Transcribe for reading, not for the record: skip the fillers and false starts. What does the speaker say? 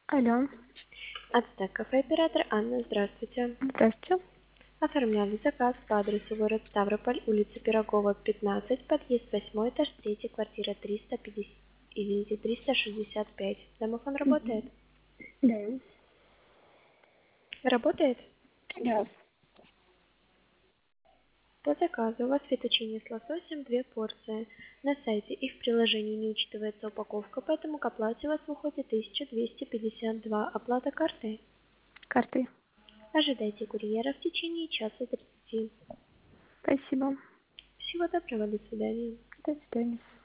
Алло, Ацтек кафе, оператор Анна, здравствуйте. здравствуйте. Оформляли заказ по адресу город Ставрополь, улица Пирогова, 15, подъезд 8, этаж 3, квартира 350, извините, 365. Домофон работает? Да. Работает? Да. По заказу у вас фетучини с лососем 2 порции. На сайте и в приложении не учитывается упаковка, поэтому к оплате у вас выходит 1252. Оплата картой. Картой. Ожидайте курьера в течение часа 30. Спасибо. Всего доброго, до свидания. До свидания.